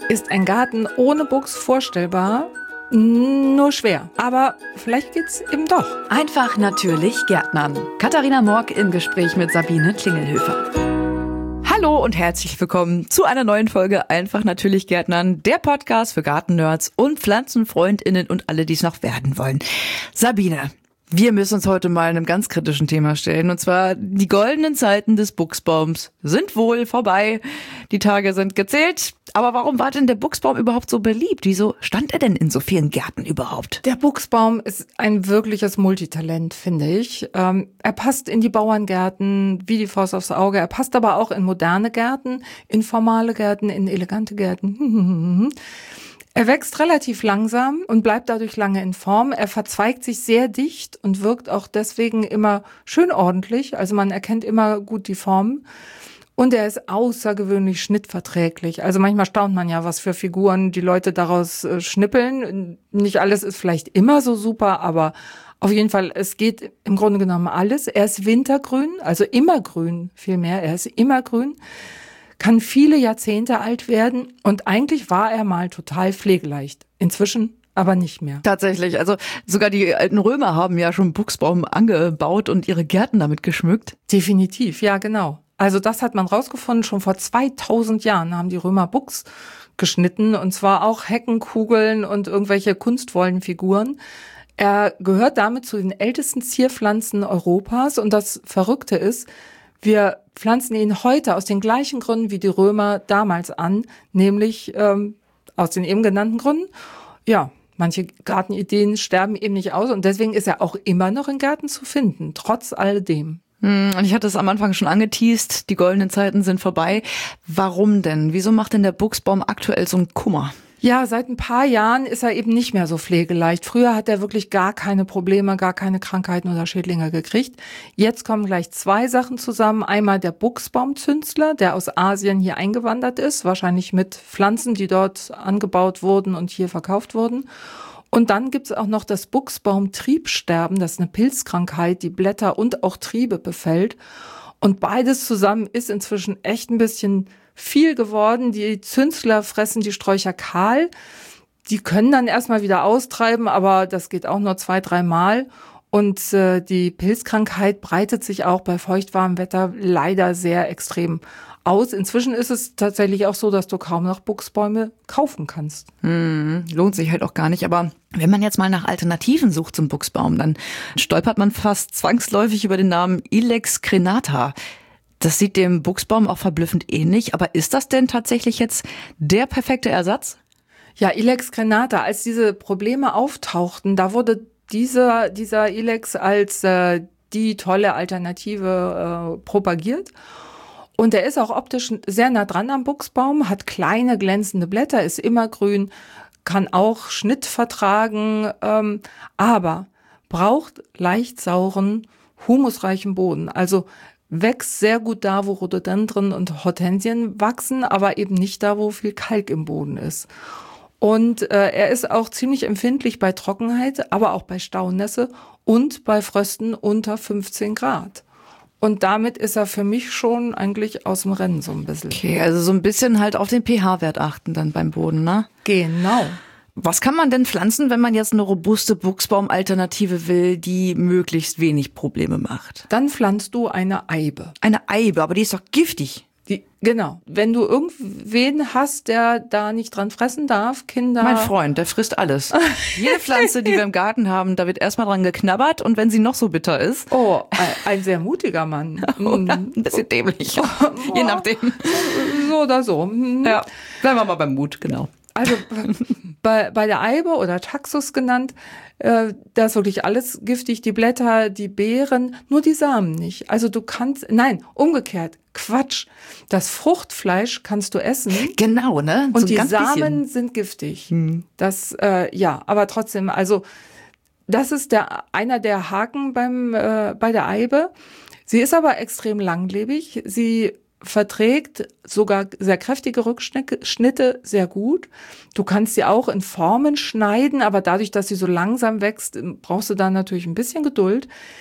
Ist ein Garten ohne Buchs vorstellbar? Nur schwer. Aber vielleicht geht's eben doch. Einfach natürlich Gärtnern. Katharina Morg im Gespräch mit Sabine Klingelhöfer. Hallo und herzlich willkommen zu einer neuen Folge Einfach natürlich Gärtnern, der Podcast für Gartennerds und PflanzenfreundInnen und alle, die es noch werden wollen. Sabine, wir müssen uns heute mal einem ganz kritischen Thema stellen, und zwar die goldenen Zeiten des Buchsbaums sind wohl vorbei. Die Tage sind gezählt. Aber warum war denn der Buchsbaum überhaupt so beliebt? Wieso stand er denn in so vielen Gärten überhaupt? Der Buchsbaum ist ein wirkliches Multitalent, finde ich. Er passt in die Bauerngärten wie die Faust aufs Auge. Er passt aber auch in moderne Gärten, in formale Gärten, in elegante Gärten. Er wächst relativ langsam und bleibt dadurch lange in Form. Er verzweigt sich sehr dicht und wirkt auch deswegen immer schön ordentlich. Also man erkennt immer gut die Formen. Und er ist außergewöhnlich schnittverträglich. Also manchmal staunt man ja, was für Figuren die Leute daraus schnippeln. Nicht alles ist vielleicht immer so super, aber auf jeden Fall, es geht im Grunde genommen alles. Er ist wintergrün, also immergrün vielmehr. Er ist immergrün, kann viele Jahrzehnte alt werden und eigentlich war er mal total pflegeleicht. Inzwischen aber nicht mehr. Tatsächlich, also sogar die alten Römer haben ja schon Buchsbaum angebaut und ihre Gärten damit geschmückt. Definitiv, ja genau. Also das hat man rausgefunden, schon vor 2000 Jahren haben die Römer Buchs geschnitten, und zwar auch Heckenkugeln und irgendwelche Kunstwollenfiguren. Er gehört damit zu den ältesten Zierpflanzen Europas, und das Verrückte ist, wir pflanzen ihn heute aus den gleichen Gründen wie die Römer damals an, nämlich aus den eben genannten Gründen. Ja, manche Gartenideen sterben eben nicht aus, und deswegen ist er auch immer noch in Gärten zu finden, trotz alledem. Und ich hatte es am Anfang schon angeteast, die goldenen Zeiten sind vorbei. Warum denn? Wieso macht denn der Buchsbaum aktuell so einen Kummer? Ja, seit ein paar Jahren ist er eben nicht mehr so pflegeleicht. Früher hat er wirklich gar keine Probleme, gar keine Krankheiten oder Schädlinge gekriegt. Jetzt kommen gleich zwei Sachen zusammen. Einmal der Buchsbaumzünsler, der aus Asien hier eingewandert ist, wahrscheinlich mit Pflanzen, die dort angebaut wurden und hier verkauft wurden. Und dann gibt's auch noch das Buchsbaumtriebsterben, das ist eine Pilzkrankheit, die Blätter und auch Triebe befällt. Und beides zusammen ist inzwischen echt ein bisschen viel geworden. Die Zünsler fressen die Sträucher kahl. Die können dann erstmal wieder austreiben, aber das geht auch nur 2-3 Mal. Und die Pilzkrankheit breitet sich auch bei feuchtwarmem Wetter leider sehr extrem aus. Inzwischen ist es tatsächlich auch so, dass du kaum noch Buchsbäume kaufen kannst. Lohnt sich halt auch gar nicht. Aber wenn man jetzt mal nach Alternativen sucht zum Buchsbaum, dann stolpert man fast zwangsläufig über den Namen Ilex crenata. Das sieht dem Buchsbaum auch verblüffend ähnlich. Aber ist das denn tatsächlich jetzt der perfekte Ersatz? Ja, Ilex crenata, als diese Probleme auftauchten, da wurde dieser Ilex als die tolle Alternative propagiert. Und er ist auch optisch sehr nah dran am Buchsbaum, hat kleine glänzende Blätter, ist immergrün, kann auch Schnitt vertragen, aber braucht leicht sauren, humusreichen Boden. Also wächst sehr gut da, wo Rhododendren und Hortensien wachsen, aber eben nicht da, wo viel Kalk im Boden ist. Und er ist auch ziemlich empfindlich bei Trockenheit, aber auch bei Staunässe und bei Frösten unter 15 Grad. Und damit ist er für mich schon eigentlich aus dem Rennen so ein bisschen. Okay, also so ein bisschen halt auf den pH-Wert achten dann beim Boden, ne? Genau. Was kann man denn pflanzen, wenn man jetzt eine robuste Buchsbaumalternative will, die möglichst wenig Probleme macht? Dann pflanzt du eine Eibe. Eine Eibe, aber die ist doch giftig. Genau. Wenn du irgendwen hast, der da nicht dran fressen darf, Kinder. Mein Freund, der frisst alles. Jede Pflanze, die wir im Garten haben, da wird erstmal dran geknabbert, und wenn sie noch so bitter ist. Oh, ein sehr mutiger Mann. Oder ein bisschen dämlich. Je nachdem. So oder so. Ja, bleiben wir mal beim Mut, genau. Also bei der Eibe oder Taxus genannt, da ist wirklich alles giftig, die Blätter, die Beeren, nur die Samen nicht. Also nein, umgekehrt, Quatsch. Das Fruchtfleisch kannst du essen. Genau, ne? Und so die ganz Samen bisschen sind giftig. Das, ja, aber trotzdem, also das ist einer der Haken bei der Eibe. Sie ist aber extrem langlebig. Sie verträgt sogar sehr kräftige Rückschnitte sehr gut. Du kannst sie auch in Formen schneiden, aber dadurch, dass sie so langsam wächst, brauchst du da natürlich ein bisschen Geduld.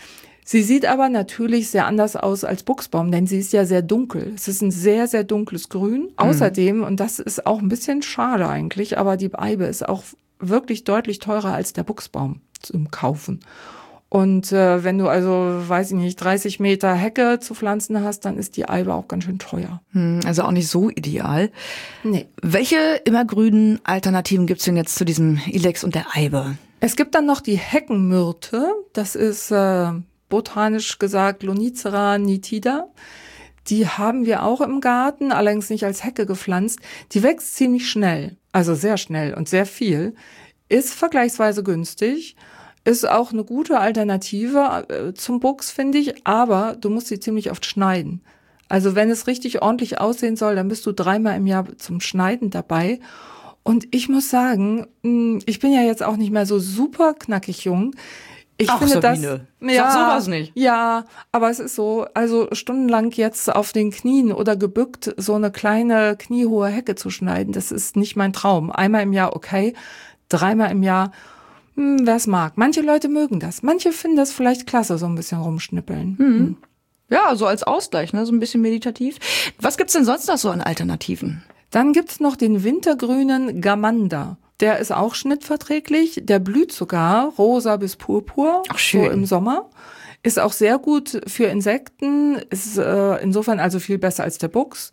Sie sieht aber natürlich sehr anders aus als Buchsbaum, denn sie ist ja sehr dunkel. Es ist ein sehr, sehr dunkles Grün. Außerdem, und das ist auch ein bisschen schade eigentlich, aber die Eibe ist auch wirklich deutlich teurer als der Buchsbaum zum Kaufen. Und wenn du also, weiß ich nicht, 30 Meter Hecke zu pflanzen hast, dann ist die Eibe auch ganz schön teuer. Also auch nicht so ideal. Nee. Welche immergrünen Alternativen gibt's denn jetzt zu diesem Ilex und der Eibe? Es gibt dann noch die Heckenmyrte. Das ist botanisch gesagt Lonicera nitida. Die haben wir auch im Garten, allerdings nicht als Hecke gepflanzt. Die wächst ziemlich schnell, also sehr schnell und sehr viel. Ist vergleichsweise günstig. Ist auch eine gute Alternative zum Buchs, finde ich, aber du musst sie ziemlich oft schneiden. Also wenn es richtig ordentlich aussehen soll, dann bist du 3-mal im Jahr zum Schneiden dabei. Und ich muss sagen, ich bin ja jetzt auch nicht mehr so super knackig jung. Ich finde Sabine, das, sag sowas nicht. Ja, aber es ist so, also stundenlang jetzt auf den Knien oder gebückt so eine kleine kniehohe Hecke zu schneiden, das ist nicht mein Traum. 1-mal im Jahr okay, 3-mal im Jahr, wer es mag. Manche Leute mögen das. Manche finden das vielleicht klasse, so ein bisschen rumschnippeln. Ja, so als Ausgleich, ne, so ein bisschen meditativ. Was gibt's denn sonst noch so an Alternativen? Dann gibt's noch den wintergrünen Gamander. Der ist auch schnittverträglich. Der blüht sogar rosa bis purpur. Ach, schön. So im Sommer. Ist auch sehr gut für Insekten. Ist insofern also viel besser als der Buchs.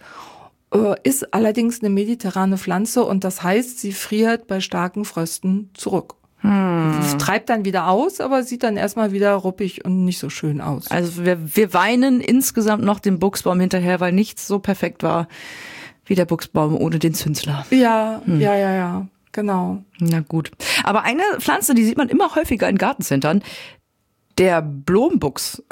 Ist allerdings eine mediterrane Pflanze und das heißt, sie friert bei starken Frösten zurück. Treibt dann wieder aus, aber sieht dann erstmal wieder ruppig und nicht so schön aus. Also wir weinen insgesamt noch dem Buchsbaum hinterher, weil nichts so perfekt war wie der Buchsbaum ohne den Zünsler. Ja, ja, genau. Na gut. Aber eine Pflanze, die sieht man immer häufiger in Gartencentern, der Blombuchs.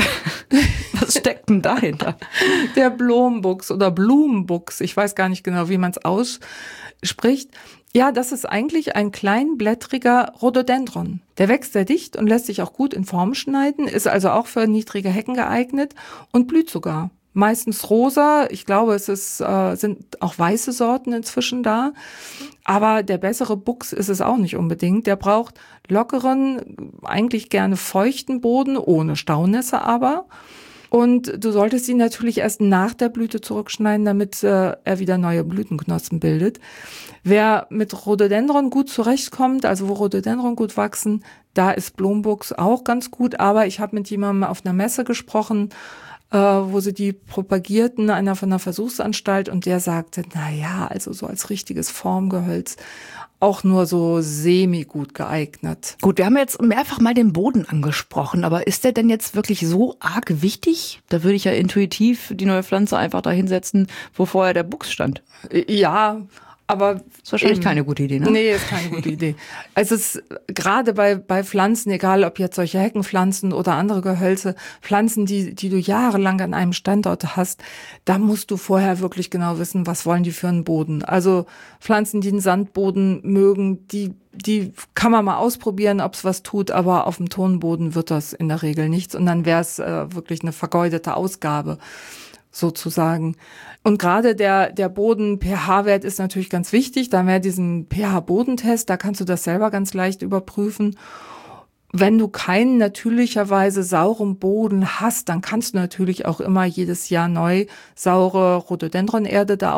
Was steckt denn dahinter? Der Blombuchs oder Blumenbuchs, ich weiß gar nicht genau, wie man es ausspricht. Ja, das ist eigentlich ein kleinblättriger Rhododendron. Der wächst sehr dicht und lässt sich auch gut in Form schneiden, ist also auch für niedrige Hecken geeignet und blüht sogar. Meistens rosa, ich glaube, sind auch weiße Sorten inzwischen da. Aber der bessere Buchs ist es auch nicht unbedingt. Der braucht lockeren, eigentlich gerne feuchten Boden, ohne Staunässe aber. Und du solltest ihn natürlich erst nach der Blüte zurückschneiden, damit er wieder neue Blütenknospen bildet. Wer mit Rhododendron gut zurechtkommt, also wo Rhododendron gut wachsen, da ist Blombuchs auch ganz gut. Aber ich habe mit jemandem auf einer Messe gesprochen, wo sie die propagierten, einer von einer Versuchsanstalt, und der sagte, also so als richtiges Formgehölz auch nur so semi-gut geeignet. Gut, wir haben jetzt mehrfach mal den Boden angesprochen, aber ist der denn jetzt wirklich so arg wichtig? Da würde ich ja intuitiv die neue Pflanze einfach da hinsetzen, wo vorher der Buchs stand. Ja, aber ist wahrscheinlich keine gute Idee, ne? Nee, ist keine gute Idee. Also es ist gerade bei Pflanzen, egal ob jetzt solche Heckenpflanzen oder andere Gehölze, Pflanzen, die du jahrelang an einem Standort hast, da musst du vorher wirklich genau wissen, was wollen die für einen Boden. Also Pflanzen, die einen Sandboden mögen, die kann man mal ausprobieren, ob es was tut, aber auf dem Tonboden wird das in der Regel nichts und dann wäre es wirklich eine vergeudete Ausgabe sozusagen. Und gerade der Boden-pH-Wert ist natürlich ganz wichtig. Da haben wir diesen pH-Bodentest, da kannst du das selber ganz leicht überprüfen. Wenn du keinen natürlicherweise sauren Boden hast, dann kannst du natürlich auch immer jedes Jahr neu saure Rhododendron-Erde da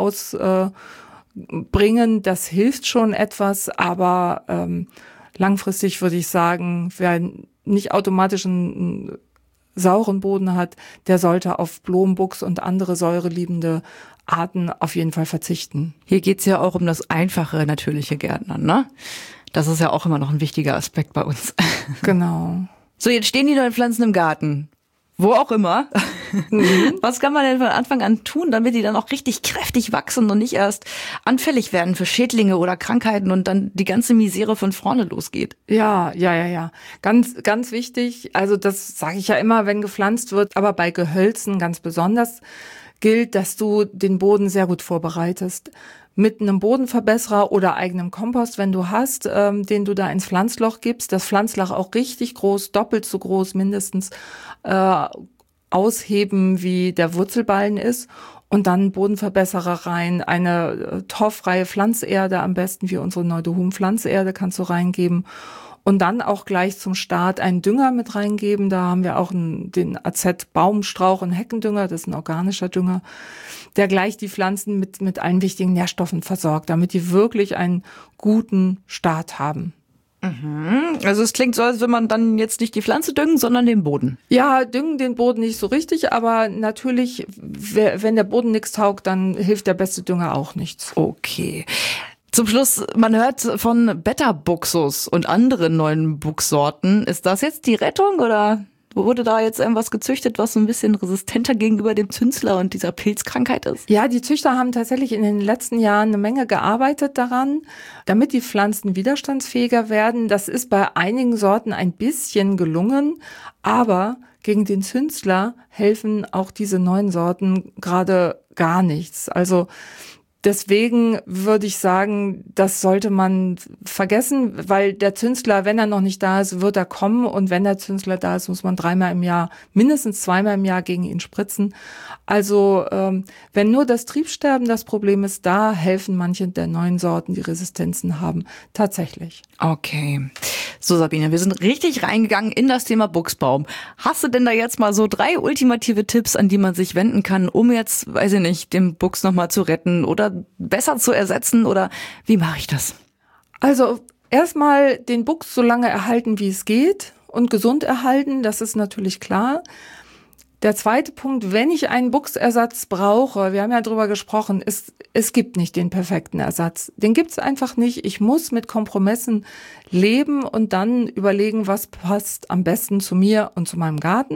ausbringen. Das hilft schon etwas, aber langfristig würde ich sagen, wer nicht automatisch einen sauren Boden hat, der sollte auf Blombuchs und andere säureliebende Arten auf jeden Fall verzichten. Hier geht's ja auch um das einfache, natürliche Gärtnern, ne? Das ist ja auch immer noch ein wichtiger Aspekt bei uns. Genau. So, jetzt stehen die neuen Pflanzen im Garten. Wo auch immer. Was kann man denn von Anfang an tun, damit die dann auch richtig kräftig wachsen und nicht erst anfällig werden für Schädlinge oder Krankheiten und dann die ganze Misere von vorne losgeht? Ja. Ganz, ganz wichtig. Also das sage ich ja immer, wenn gepflanzt wird, aber bei Gehölzen ganz besonders gilt, dass du den Boden sehr gut vorbereitest. Mit einem Bodenverbesserer oder eigenem Kompost, wenn du hast, den du da ins Pflanzloch gibst, das Pflanzloch auch richtig groß, doppelt so groß mindestens, ausheben, wie der Wurzelballen ist. Und dann Bodenverbesserer rein, eine torffreie Pflanzerde, am besten wie unsere Neudohum Pflanzerde kannst du reingeben. Und dann auch gleich zum Start einen Dünger mit reingeben. Da haben wir auch den AZ Baumstrauch- und Heckendünger, das ist ein organischer Dünger, der gleich die Pflanzen mit allen wichtigen Nährstoffen versorgt, damit die wirklich einen guten Start haben. Also es klingt so, als wenn man dann jetzt nicht die Pflanze düngen, sondern den Boden. Ja, düngen den Boden nicht so richtig, aber natürlich, wenn der Boden nichts taugt, dann hilft der beste Dünger auch nichts. Okay. Zum Schluss, man hört von Beta-Buxus und anderen neuen Buchsorten. Ist das jetzt die Rettung oder wurde da jetzt irgendwas gezüchtet, was so ein bisschen resistenter gegenüber dem Zünsler und dieser Pilzkrankheit ist? Ja, die Züchter haben tatsächlich in den letzten Jahren eine Menge gearbeitet daran, damit die Pflanzen widerstandsfähiger werden. Das ist bei einigen Sorten ein bisschen gelungen, aber gegen den Zünsler helfen auch diese neuen Sorten gerade gar nichts. Also deswegen würde ich sagen, das sollte man vergessen, weil der Zünsler, wenn er noch nicht da ist, wird er kommen. Und wenn der Zünsler da ist, muss man 3-mal im Jahr, mindestens 2-mal im Jahr gegen ihn spritzen. Also wenn nur das Triebsterben das Problem ist, da helfen manche der neuen Sorten, die Resistenzen haben, tatsächlich. Okay. So Sabine, wir sind richtig reingegangen in das Thema Buchsbaum. Hast du denn da jetzt mal so 3 ultimative Tipps, an die man sich wenden kann, um jetzt, weiß ich nicht, den Buchs nochmal zu retten oder besser zu ersetzen oder wie mache ich das? Also erstmal den Buchs so lange erhalten, wie es geht und gesund erhalten, das ist natürlich klar. Der zweite Punkt, wenn ich einen Buchsersatz brauche, wir haben ja drüber gesprochen, es gibt nicht den perfekten Ersatz. Den gibt's einfach nicht. Ich muss mit Kompromissen leben und dann überlegen, was passt am besten zu mir und zu meinem Garten.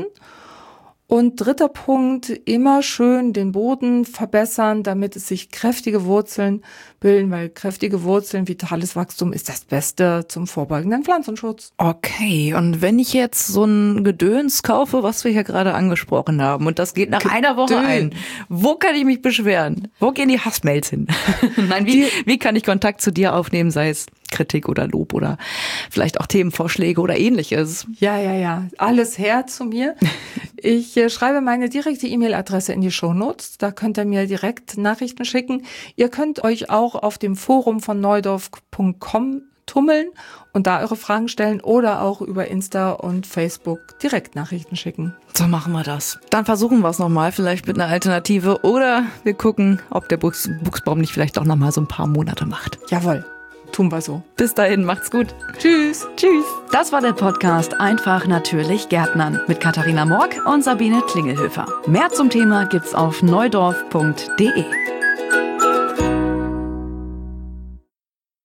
Und dritter Punkt, immer schön den Boden verbessern, damit es sich kräftige Wurzeln bilden, weil kräftige Wurzeln, vitales Wachstum ist das Beste zum vorbeugenden Pflanzenschutz. Okay, und wenn ich jetzt so ein Gedöns kaufe, was wir hier gerade angesprochen haben, und das geht nach einer Woche ein, wo kann ich mich beschweren? Wo gehen die Hassmails hin? Nein, wie kann ich Kontakt zu dir aufnehmen, sei es Kritik oder Lob oder vielleicht auch Themenvorschläge oder ähnliches? Ja. Alles her zu mir. Ich schreibe meine direkte E-Mail-Adresse in die Shownotes. Da könnt ihr mir direkt Nachrichten schicken. Ihr könnt euch auch auf dem Forum von neudorf.com tummeln und da eure Fragen stellen oder auch über Insta und Facebook direkt Nachrichten schicken. So machen wir das. Dann versuchen wir es nochmal, vielleicht mit einer Alternative oder wir gucken, ob der Buchsbaum nicht vielleicht auch nochmal so ein paar Monate macht. Jawohl. Tun wir so. Bis dahin, macht's gut. Tschüss. Tschüss. Das war der Podcast Einfach natürlich Gärtnern mit Katharina Morg und Sabine Klingelhöfer. Mehr zum Thema gibt's auf neudorf.de.